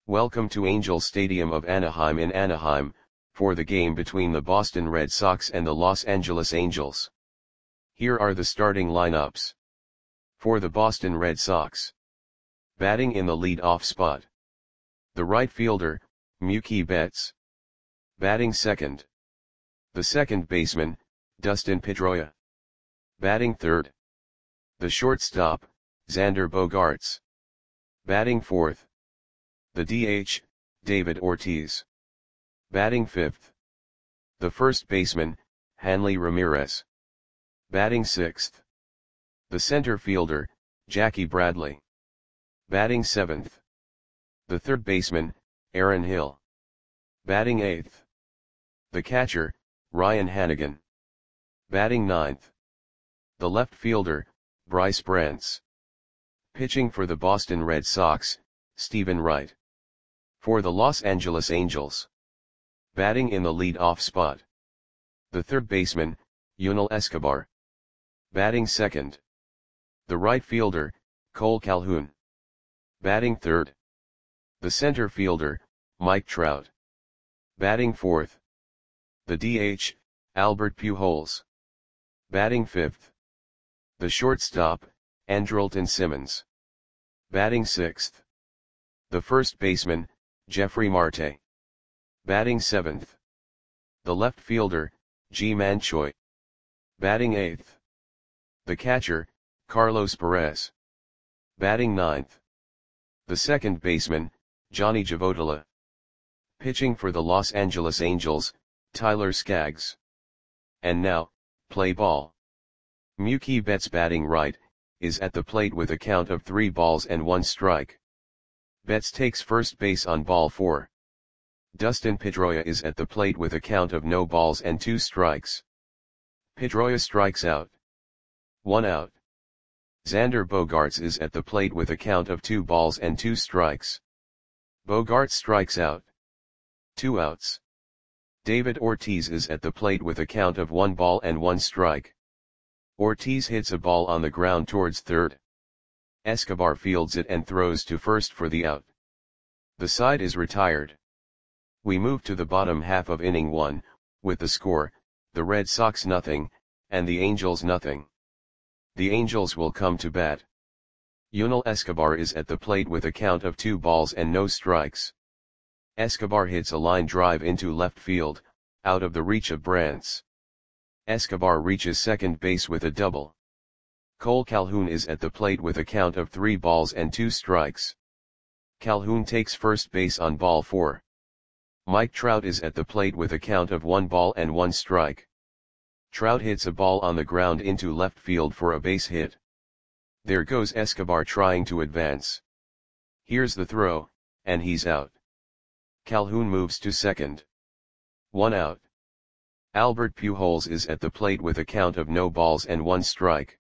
Welcome to Angel Stadium of Anaheim in Anaheim, for the game between the Boston Red Sox and the Los Angeles Angels. Here are the starting lineups. For the Boston Red Sox. Batting in the lead-off spot. The right fielder, Mookie Betts. Batting second. The second baseman, Dustin Pedroia. Batting third. The shortstop, Xander Bogaerts. Batting fourth. The DH, David Ortiz. Batting fifth. The first baseman, Hanley Ramirez. Batting sixth. The center fielder, Jackie Bradley. Batting seventh. The third baseman, Aaron Hill. Batting eighth. The catcher, Ryan Hanigan. Batting ninth. The left fielder, Bryce Brantz. Pitching for the Boston Red Sox, Stephen Wright. For the Los Angeles Angels. Batting in the lead-off spot. The third baseman, Yunel Escobar. Batting second. The right fielder, Cole Calhoun. Batting third. The center fielder, Mike Trout. Batting fourth. The DH, Albert Pujols. Batting fifth. The shortstop, Andrelton Simmons. Batting sixth. The first baseman, Jeffrey Marte. Batting seventh. The left fielder, Ji-Man Choi. Batting eighth. The catcher, Carlos Perez. Batting ninth. The second baseman, Johnny Javodala. Pitching for the Los Angeles Angels, Tyler Skaggs. And now, play ball. Mookie Betts batting right, is at the plate with a count of 3 balls and 1 strike. Betts takes first base on ball 4. Dustin Pedroia is at the plate with a count of no balls and 2 strikes. Pedroia strikes out. 1 out. Xander Bogaerts is at the plate with a count of 2 balls and 2 strikes. Bogaerts strikes out. 2 outs. David Ortiz is at the plate with a count of 1 ball and 1 strike. Ortiz hits a ball on the ground towards third. Escobar fields it and throws to first for the out. The side is retired. We move to the bottom half of inning 1, with the score, the Red Sox nothing, and the Angels nothing. The Angels will come to bat. Yunel Escobar is at the plate with a count of 2 balls and no strikes. Escobar hits a line drive into left field, out of the reach of Brantz. Escobar reaches second base with a double. Cole Calhoun is at the plate with a count of 3 balls and 2 strikes. Calhoun takes first base on ball 4. Mike Trout is at the plate with a count of 1 ball and 1 strike. Trout hits a ball on the ground into left field for a base hit. There goes Escobar trying to advance. Here's the throw, and he's out. Calhoun moves to second. 1 out. Albert Pujols is at the plate with a count of no balls and 1 strike.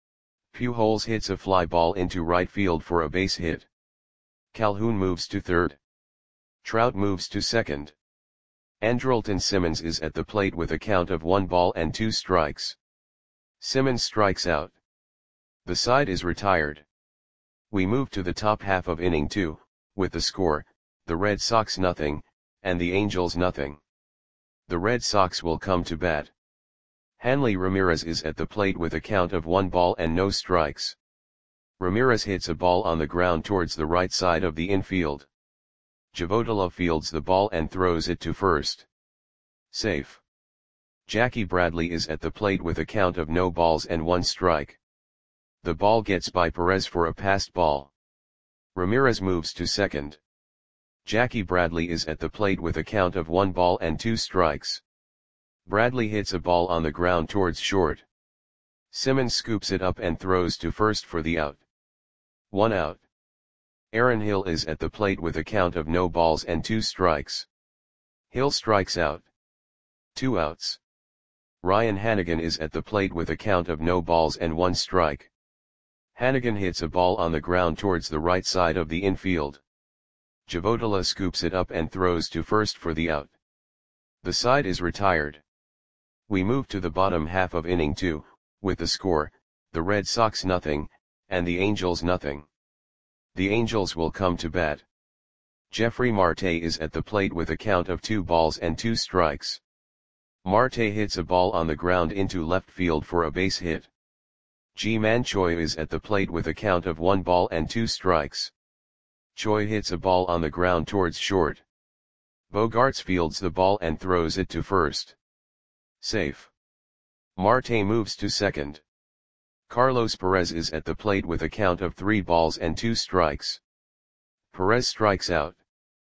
Pujols hits a fly ball into right field for a base hit. Calhoun moves to third. Trout moves to second. Andrelton Simmons is at the plate with a count of 1 ball and 2 strikes. Simmons strikes out. The side is retired. We move to the top half of inning 2, with the score, the Red Sox nothing, and the Angels nothing. The Red Sox will come to bat. Hanley Ramirez is at the plate with a count of 1 ball and no strikes. Ramirez hits a ball on the ground towards the right side of the infield. Javodala fields the ball and throws it to first. Safe. Jackie Bradley is at the plate with a count of no balls and 1 strike. The ball gets by Perez for a passed ball. Ramirez moves to second. Jackie Bradley is at the plate with a count of 1 ball and 2 strikes. Bradley hits a ball on the ground towards short. Simmons scoops it up and throws to first for the out. 1 out. Aaron Hill is at the plate with a count of no balls and 2 strikes. Hill strikes out. 2 outs. Ryan Hanigan is at the plate with a count of no balls and 1 strike. Hanigan hits a ball on the ground towards the right side of the infield. Javodala scoops it up and throws to first for the out. The side is retired. We move to the bottom half of inning 2, with the score, the Red Sox nothing, and the Angels nothing. The Angels will come to bat. Jeffrey Marte is at the plate with a count of 2 balls and 2 strikes. Marte hits a ball on the ground into left field for a base hit. Ji-Man Choi is at the plate with a count of 1 ball and 2 strikes. Choi hits a ball on the ground towards short. Bogaerts fields the ball and throws it to first. Safe. Marte moves to second. Carlos Perez is at the plate with a count of 3 balls and 2 strikes. Perez strikes out.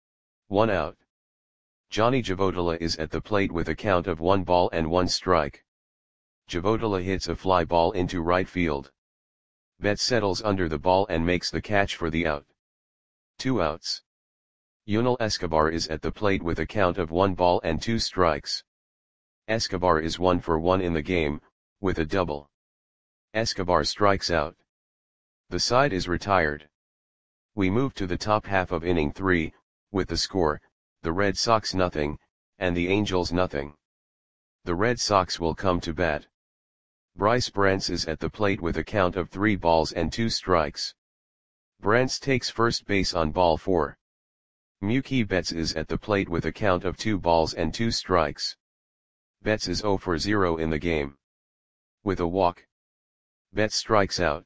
1 out. Johnny Javotila is at the plate with a count of 1 ball and 1 strike. Javotila hits a fly ball into right field. Betts settles under the ball and makes the catch for the out. 2 outs. Yunel Escobar is at the plate with a count of 1 ball and 2 strikes. Escobar is 1 for 1 in the game, with a double. Escobar strikes out. The side is retired. We move to the top half of inning 3, with the score, the Red Sox nothing, and the Angels nothing. The Red Sox will come to bat. Bryce Brantz is at the plate with a count of 3 balls and 2 strikes. Brantz takes first base on ball 4. Mookie Betts is at the plate with a count of 2 balls and 2 strikes. Betts is 0 for 0 in the game. With a walk. Betts strikes out.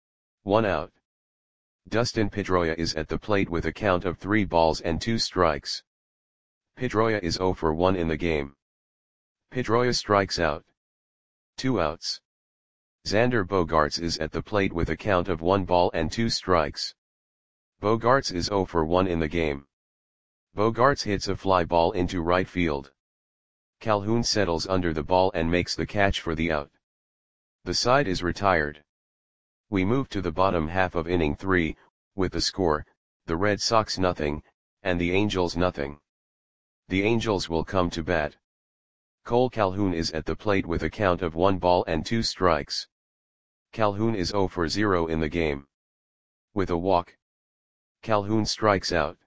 1 out. Dustin Pedroia is at the plate with a count of 3 balls and 2 strikes. Pedroia is 0 for 1 in the game. Pedroia strikes out. 2 outs. Xander Bogaerts is at the plate with a count of 1 ball and 2 strikes. Bogaerts is 0 for 1 in the game. Bogaerts hits a fly ball into right field. Calhoun settles under the ball and makes the catch for the out. The side is retired. We move to the bottom half of inning 3, with the score, the Red Sox nothing, and the Angels nothing. The Angels will come to bat. Cole Calhoun is at the plate with a count of 1 ball and 2 strikes. Calhoun is 0 for 0 in the game. With a walk. Calhoun strikes out.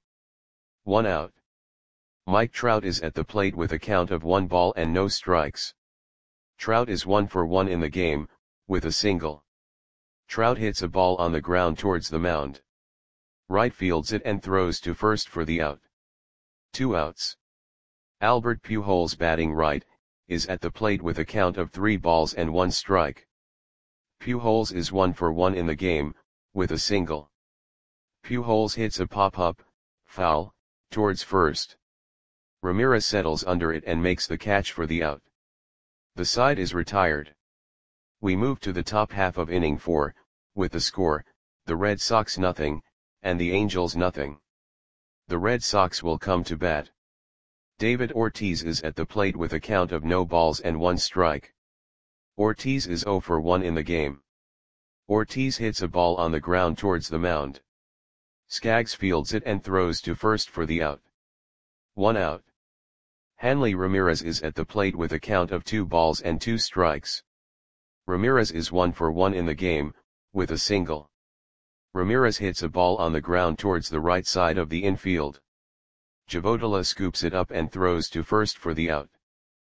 1 out. Mike Trout is at the plate with a count of 1 ball and no strikes. Trout is 1 for 1 in the game, with a single. Trout hits a ball on the ground towards the mound. Right fields it and throws to first for the out. 2 outs. Albert Pujols batting right, is at the plate with a count of 3 balls and 1 strike. Pujols is 1 for 1 in the game, with a single. Pujols hits a pop-up, foul, towards first. Ramirez settles under it and makes the catch for the out. The side is retired. We move to the top half of inning 4, with the score, the Red Sox nothing, and the Angels nothing. The Red Sox will come to bat. David Ortiz is at the plate with a count of no balls and 1 strike. Ortiz is 0 for 1 in the game. Ortiz hits a ball on the ground towards the mound. Skaggs fields it and throws to first for the out. 1 out. Hanley Ramirez is at the plate with a count of 2 balls and 2 strikes. Ramirez is 1 for 1 in the game, with a single. Ramirez hits a ball on the ground towards the right side of the infield. Javotila scoops it up and throws to first for the out.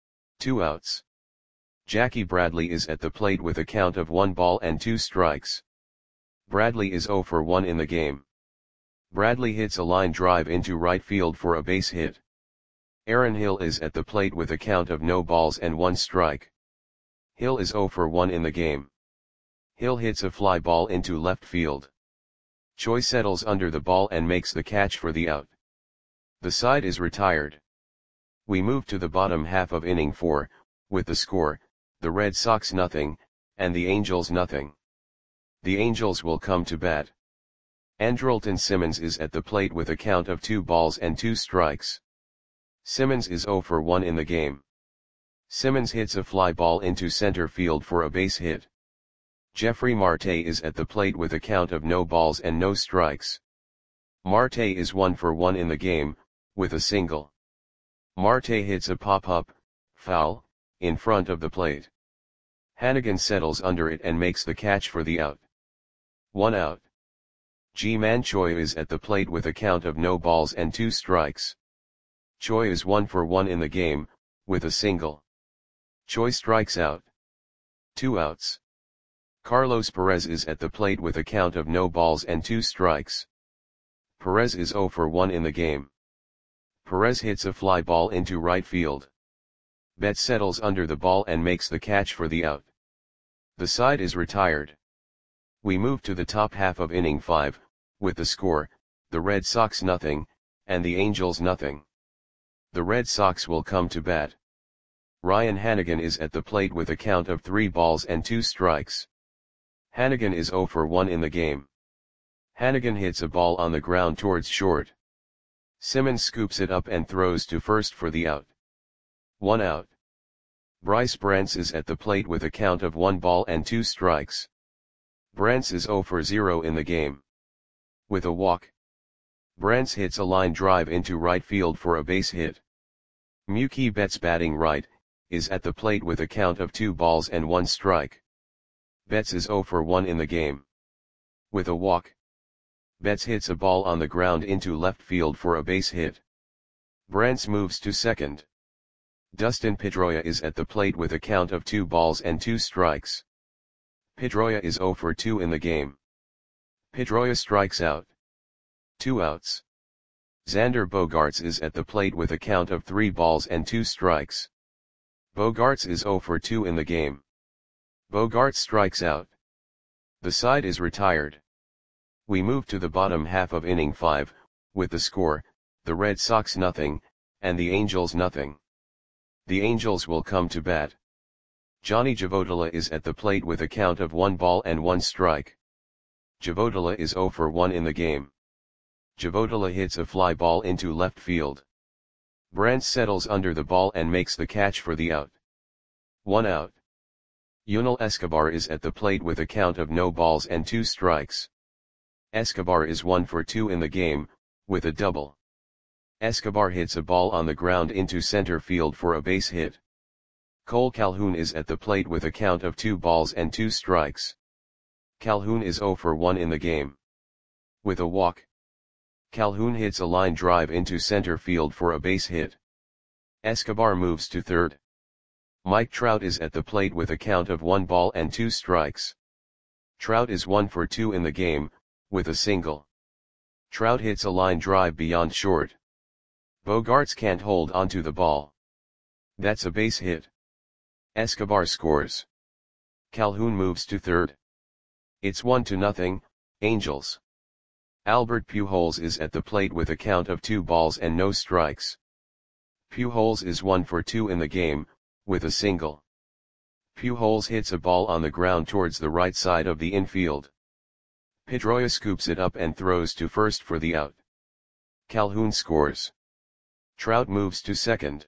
2 outs. Jackie Bradley is at the plate with a count of 1 ball and 2 strikes. Bradley is 0 for 1 in the game. Bradley hits a line drive into right field for a base hit. Aaron Hill is at the plate with a count of no balls and 1 strike. Hill is 0 for 1 in the game. Hill hits a fly ball into left field. Choi settles under the ball and makes the catch for the out. The side is retired. We move to the bottom half of inning 4, with the score, the Red Sox nothing, and the Angels nothing. The Angels will come to bat. Andrelton Simmons is at the plate with a count of 2 balls and 2 strikes. Simmons is 0 for 1 in the game. Simmons hits a fly ball into center field for a base hit. Jeffrey Marte is at the plate with a count of no balls and no strikes. Marte is 1 for 1 in the game, with a single. Marte hits a pop-up, foul, in front of the plate. Hannigan settles under it and makes the catch for the out. 1 out. Ji-Man Choi is at the plate with a count of no balls and 2 strikes. Choi is 1 for 1 in the game, with a single. Choi strikes out. 2 outs. Carlos Perez is at the plate with a count of no balls and 2 strikes. Perez is 0 for 1 in the game. Perez hits a fly ball into right field. Betts settles under the ball and makes the catch for the out. The side is retired. We move to the top half of inning 5, with the score, the Red Sox nothing, and the Angels nothing. The Red Sox will come to bat. Ryan Hanigan is at the plate with a count of 3 balls and 2 strikes. Hanigan is 0 for 1 in the game. Hanigan hits a ball on the ground towards short. Simmons scoops it up and throws to first for the out. 1 out. Bryce Brantz is at the plate with a count of 1 ball and 2 strikes. Brantz is 0 for 0 in the game. With a walk, Brantz hits a line drive into right field for a base hit. Mookie Betts, batting right, is at the plate with a count of 2 balls and 1 strike. Betts is 0 for 1 in the game. With a walk, Betts hits a ball on the ground into left field for a base hit. Brantz moves to second. Dustin Pedroia is at the plate with a count of 2 balls and 2 strikes. Pedroia is 0 for 2 in the game. Pedroia strikes out. 2 outs. Xander Bogaerts is at the plate with a count of 3 balls and 2 strikes. Bogaerts is 0 for 2 in the game. Bogaerts strikes out. The side is retired. We move to the bottom half of inning 5, with the score, the Red Sox nothing, and the Angels nothing. The Angels will come to bat. Johnny Javodala is at the plate with a count of 1 ball and 1 strike. Javodala is 0 for 1 in the game. Javodala hits a fly ball into left field. Brantz settles under the ball and makes the catch for the out. 1 out. Yunel Escobar is at the plate with a count of no balls and 2 strikes. Escobar is 1 for 2 in the game, with a double. Escobar hits a ball on the ground into center field for a base hit. Cole Calhoun is at the plate with a count of 2 balls and 2 strikes. Calhoun is 0 for 1 in the game. With a walk, Calhoun hits a line drive into center field for a base hit. Escobar moves to third. Mike Trout is at the plate with a count of 1 ball and 2 strikes. Trout is 1 for 2 in the game, with a single. Trout hits a line drive beyond short. Bogaerts can't hold onto the ball. That's a base hit. Escobar scores. Calhoun moves to third. It's 1-0, Angels. Albert Pujols is at the plate with a count of 2 balls and no strikes. Pujols is 1 for 2 in the game, with a single. Pujols hits a ball on the ground towards the right side of the infield. Pedroia scoops it up and throws to first for the out. Calhoun scores. Trout moves to second.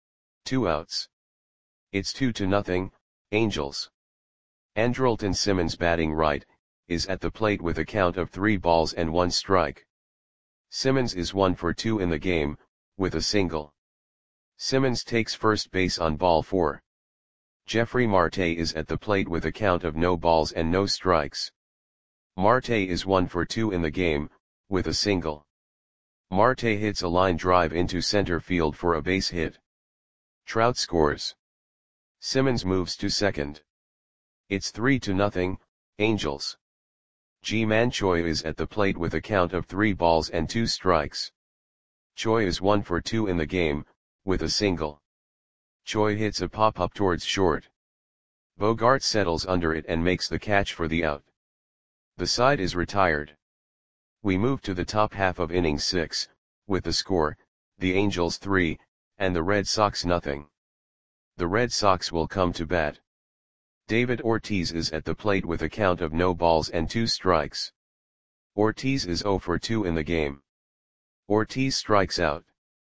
2 outs. It's 2-0, Angels. Andrelton Simmons, batting right, is at the plate with a count of 3 balls and 1 strike. Simmons is 1 for 2 in the game, with a single. Simmons takes first base on ball 4. Jeffrey Marte is at the plate with a count of no balls and no strikes. Marte is 1 for 2 in the game, with a single. Marte hits a line drive into center field for a base hit. Trout scores. Simmons moves to second. It's 3-0, Angels. Ji-Man Choi is at the plate with a count of 3 balls and 2 strikes. Choi is 1 for 2 in the game, with a single. Choi hits a pop-up towards short. Bogaerts settles under it and makes the catch for the out. The side is retired. We move to the top half of inning 6, with the score, the Angels 3, and the Red Sox nothing. The Red Sox will come to bat. David Ortiz is at the plate with a count of no balls and 2 strikes. Ortiz is 0 for 2 in the game. Ortiz strikes out.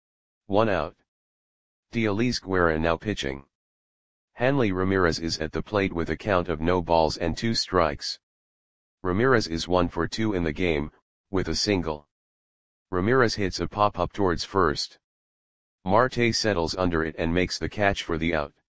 1 out. Dielise Guerra now pitching. Hanley Ramirez is at the plate with a count of no balls and 2 strikes. Ramirez is 1 for 2 in the game, with a single. Ramirez hits a pop-up towards first. Marte settles under it and makes the catch for the out.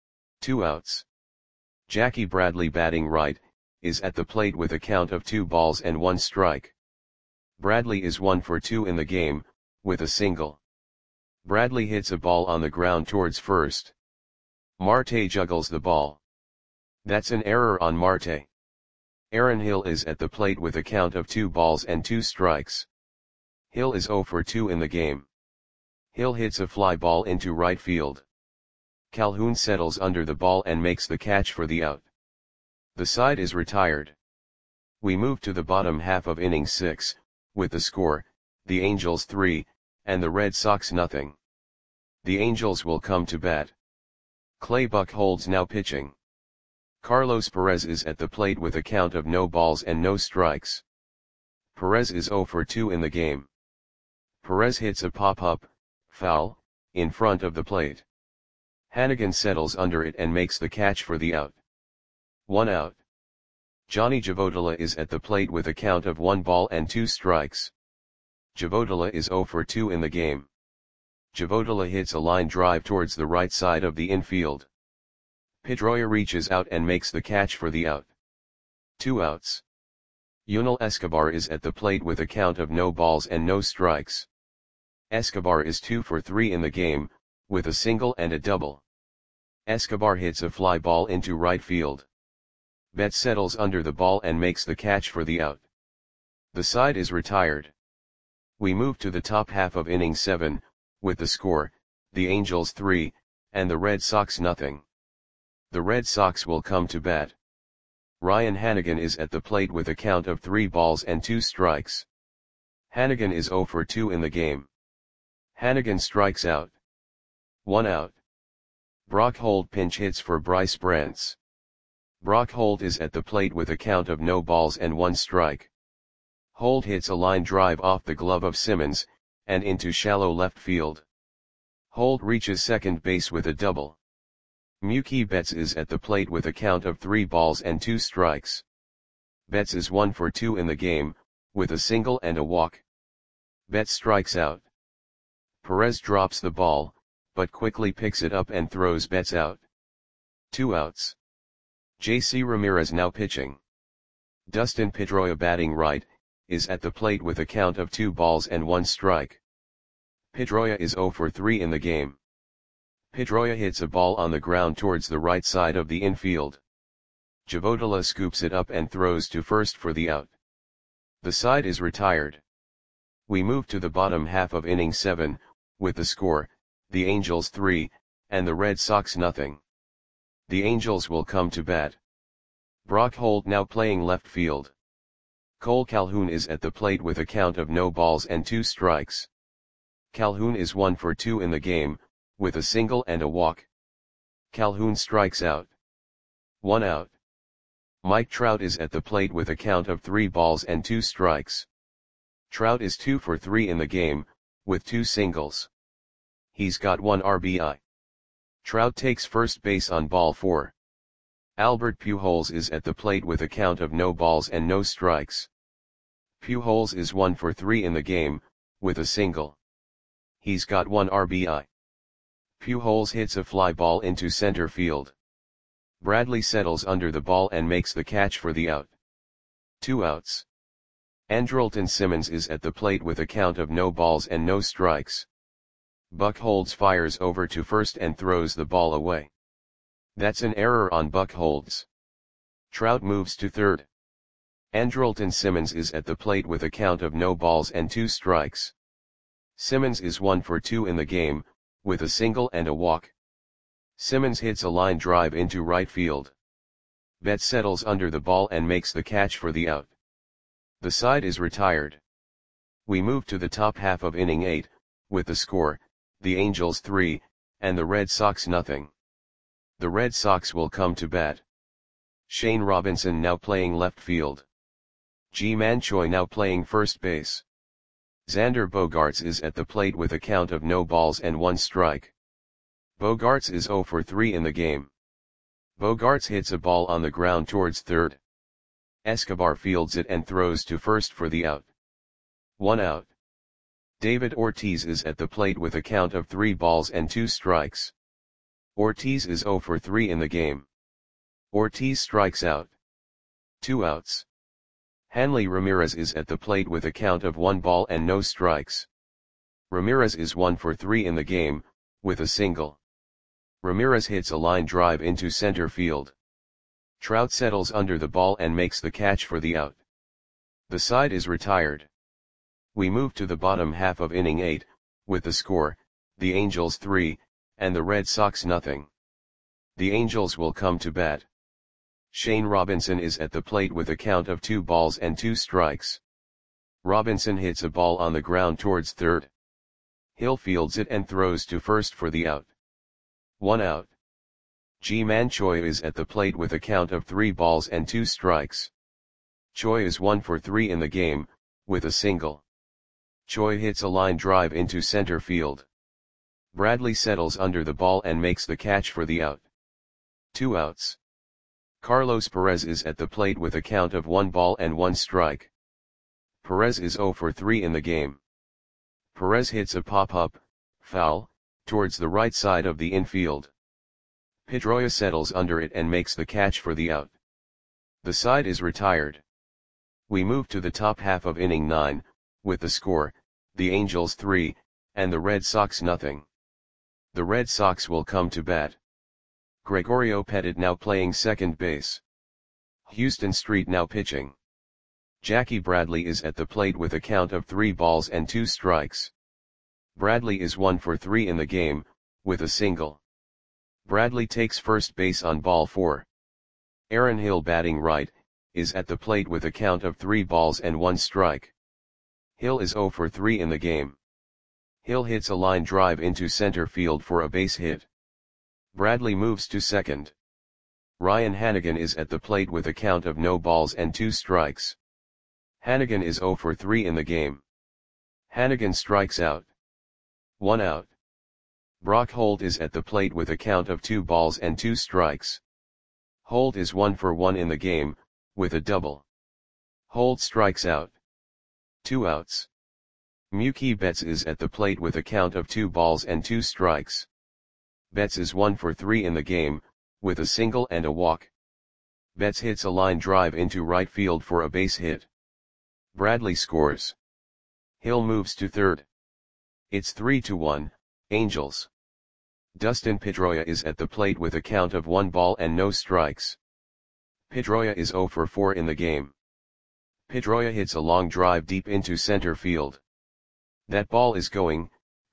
2 outs. Jackie Bradley, batting right, is at the plate with a count of 2 balls and 1 strike. Bradley is 1 for 2 in the game, with a single. Bradley hits a ball on the ground towards first. Marte juggles the ball. That's an error on Marte. Aaron Hill is at the plate with a count of 2 balls and 2 strikes. Hill is 0 for 2 in the game. Hill hits a fly ball into right field. Calhoun settles under the ball and makes the catch for the out. The side is retired. We move to the bottom half of inning 6, with the score, the Angels 3, and the Red Sox nothing. The Angels will come to bat. Clay Buchholz now pitching. Carlos Perez is at the plate with a count of no balls and no strikes. Perez is 0 for 2 in the game. Perez hits a pop-up, foul, in front of the plate. Hannigan settles under it and makes the catch for the out. 1 out. Johnny Javodala is at the plate with a count of 1 ball and 2 strikes. Javodala is 0 for 2 in the game. Javodala hits a line drive towards the right side of the infield. Pedroia reaches out and makes the catch for the out. 2 outs. Yunel Escobar is at the plate with a count of no balls and no strikes. Escobar is 2 for 3 in the game, with a single and a double. Escobar hits a fly ball into right field. Betts settles under the ball and makes the catch for the out. The side is retired. We move to the top half of inning 7, with the score, the Angels 3, and the Red Sox nothing. The Red Sox will come to bat. Ryan Hannigan is at the plate with a count of 3 balls and 2 strikes. Hannigan is 0 for 2 in the game. Hannigan strikes out. 1 out. Brock Holt pinch hits for Bryce Brantz. Brock Holt is at the plate with a count of no balls and 1 strike. Holt hits a line drive off the glove of Simmons, and into shallow left field. Holt reaches second base with a double. Mookie Betts is at the plate with a count of 3 balls and 2 strikes. Betts is 1 for 2 in the game, with a single and a walk. Betts strikes out. Perez drops the ball, but quickly picks it up and throws Betts out. 2 outs. J.C. Ramirez now pitching. Dustin Pedroia batting right, is at the plate with a count of 2 balls and 1 strike. Pedroia is 0 for 3 in the game. Pedroia hits a ball on the ground towards the right side of the infield. Javodala scoops it up and throws to first for the out. The side is retired. We move to the bottom half of inning 7, with the score, the Angels 3, and the Red Sox nothing. The Angels will come to bat. Brock Holt now playing left field. Cole Calhoun is at the plate with a count of no balls and 2 strikes. Calhoun is 1 for 2 in the game, with a single and a walk. Calhoun strikes out. 1 out. Mike Trout is at the plate with a count of 3 balls and 2 strikes. Trout is 2 for 3 in the game, with 2 singles. He's got 1 RBI. Trout takes first base on ball 4. Albert Pujols is at the plate with a count of no balls and no strikes. Pujols is 1 for 3 in the game, with a single. He's got 1 RBI. Pujols hits a fly ball into center field. Bradley settles under the ball and makes the catch for the out. 2 outs. Andrelton Simmons is at the plate with a count of no balls and no strikes. Buchholz fires over to first and throws the ball away. That's an error on Buchholz. Trout moves to third. Andrelton Simmons is at the plate with a count of no balls and 2 strikes. Simmons is 1 for 2 in the game, with a single and a walk. Simmons hits a line drive into right field. Betts settles under the ball and makes the catch for the out. The side is retired. We move to the top half of inning 8, with the score, the Angels 3, and the Red Sox nothing. The Red Sox will come to bat. Shane Robinson now playing left field. Ji-Man Choi now playing first base. Xander Bogaerts is at the plate with a count of no balls and 1 strike. Bogaerts is 0 for 3 in the game. Bogaerts hits a ball on the ground towards third. Escobar fields it and throws to first for the out. 1 out. David Ortiz is at the plate with a count of 3 balls and 2 strikes. Ortiz is 0 for 3 in the game. Ortiz strikes out. 2 outs. Hanley Ramirez is at the plate with a count of 1 ball and no strikes. Ramirez is 1 for 3 in the game, with a single. Ramirez hits a line drive into center field. Trout settles under the ball and makes the catch for the out. The side is retired. We move to the bottom half of inning 8, with the score, the Angels 3, and the Red Sox nothing. The Angels will come to bat. Shane Robinson is at the plate with a count of 2 balls and 2 strikes. Robinson hits a ball on the ground towards third. Hill fields it and throws to first for the out. 1 out. Ji-Man Choi is at the plate with a count of 3 balls and 2 strikes. Choi is 1 for 3 in the game, with a single. Choi hits a line drive into center field. Bradley settles under the ball and makes the catch for the out. 2 outs. Carlos Perez is at the plate with a count of 1 ball and 1 strike. Perez is 0 for 3 in the game. Perez hits a pop-up, foul, towards the right side of the infield. Pedroia settles under it and makes the catch for the out. The side is retired. We move to the top half of inning 9, with the score, the Angels 3, and the Red Sox nothing. The Red Sox will come to bat. Gregorio Petit now playing second base. Houston Street now pitching. Jackie Bradley is at the plate with a count of 3 balls and 2 strikes. Bradley is 1 for 3 in the game, with a single. Bradley takes first base on ball 4. Aaron Hill batting right, is at the plate with a count of 3 balls and 1 strike. Hill is 0 for 3 in the game. Hill hits a line drive into center field for a base hit. Bradley moves to second. Ryan Hanigan is at the plate with a count of no balls and 2 strikes. Hanigan is 0 for 3 in the game. Hanigan strikes out. 1 out. Brock Holt is at the plate with a count of 2 balls and 2 strikes. Holt is 1 for 1 in the game, with a double. Holt strikes out. 2 outs. Mookie Betts is at the plate with a count of 2 balls and 2 strikes. Betts is 1 for 3 in the game, with a single and a walk. Betts hits a line drive into right field for a base hit. Bradley scores. Hill moves to third. It's 3-1, Angels. Dustin Pedroia is at the plate with a count of 1 ball and no strikes. Pedroia is 0 for 4 in the game. Pedroia hits a long drive deep into center field. That ball is going,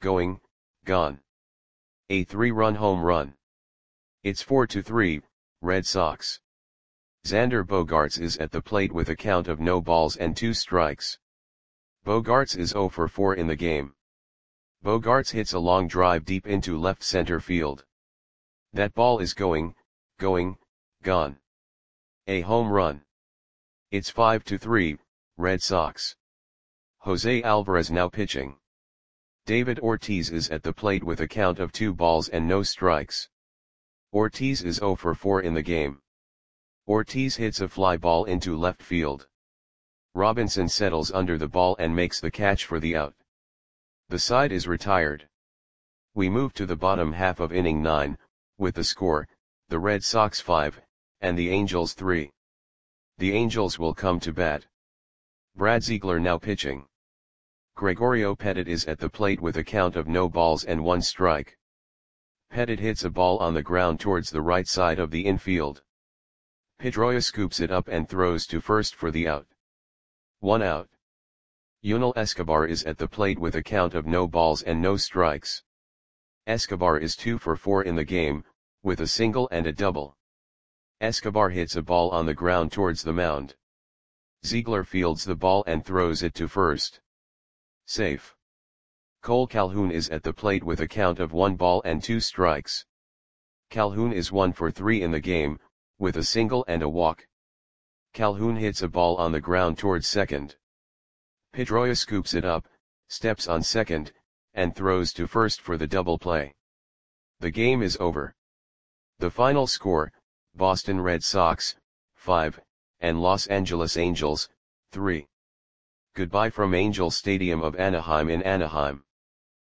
gone. A 3-run home run. It's 4-3, Red Sox. Xander Bogaerts is at the plate with a count of no balls and 2 strikes. Bogaerts is 0 for 4 in the game. Bogaerts hits a long drive deep into left center field. That ball is going, gone. A home run. It's 5-3, Red Sox. Jose Alvarez now pitching. David Ortiz is at the plate with a count of 2 balls and no strikes. Ortiz is 0 for 4 in the game. Ortiz hits a fly ball into left field. Robinson settles under the ball and makes the catch for the out. The side is retired. We move to the bottom half of inning 9, with the score, the Red Sox 5, and the Angels 3. The Angels will come to bat. Brad Ziegler now pitching. Gregorio Petit is at the plate with a count of no balls and 1 strike. Petit hits a ball on the ground towards the right side of the infield. Pedroia scoops it up and throws to first for the out. 1 out. Yunel Escobar is at the plate with a count of no balls and no strikes. Escobar is 2 for 4 in the game, with a single and a double. Escobar hits a ball on the ground towards the mound. Ziegler fields the ball and throws it to first. Safe. Cole Calhoun is at the plate with a count of 1 ball and 2 strikes. Calhoun is 1 for 3 in the game, with a single and a walk. Calhoun hits a ball on the ground towards second. Pedroia scoops it up, steps on second, and throws to first for the double play. The game is over. The final score, Boston Red Sox, 5, and Los Angeles Angels, 3. Goodbye from Angel Stadium of Anaheim in Anaheim.